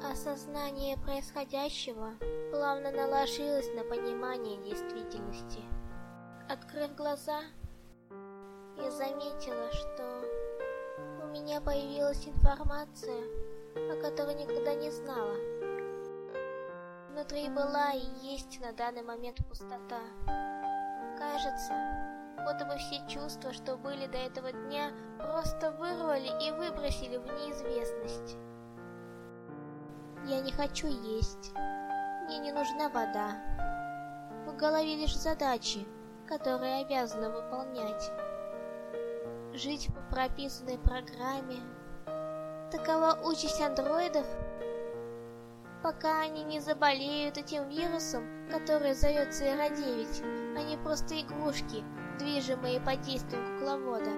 Осознание происходящего плавно наложилось на понимание действительности. Открыв глаза, я заметила, что у меня появилась информация, о которой никогда не знала. Внутри была и есть на данный момент пустота. Кажется, будто бы все чувства, что были до этого дня, просто вырвали и выбросили в неизвестность. Я не хочу есть, мне не нужна вода. В голове лишь задачи, которые обязана выполнять. Жить по прописанной программе. Такова участь андроидов. Пока они не заболеют этим вирусом, который зовется Ира-9, они просто игрушки, движимые под действием кукловода.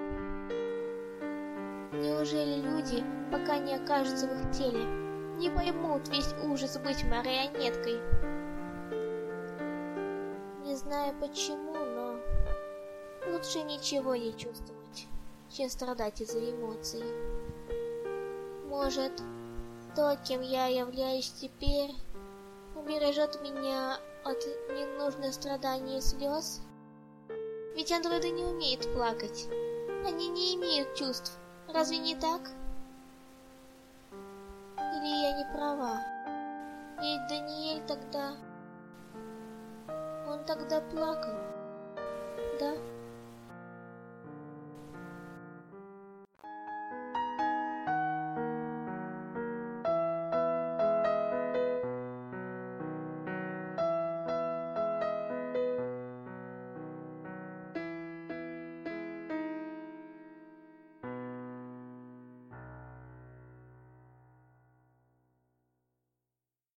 Неужели люди, пока не окажутся в их теле, не поймут весь ужас быть марионеткой? Не знаю почему, но лучше ничего не чувствовать, чем страдать из-за эмоций. Может, то, кем я являюсь теперь, убережет меня от ненужных страданий и слез? Ведь андроиды не умеют плакать. Они не имеют чувств. Разве не так? Или я не права? Ведь Даниэль тогда... Он тогда плакал, да?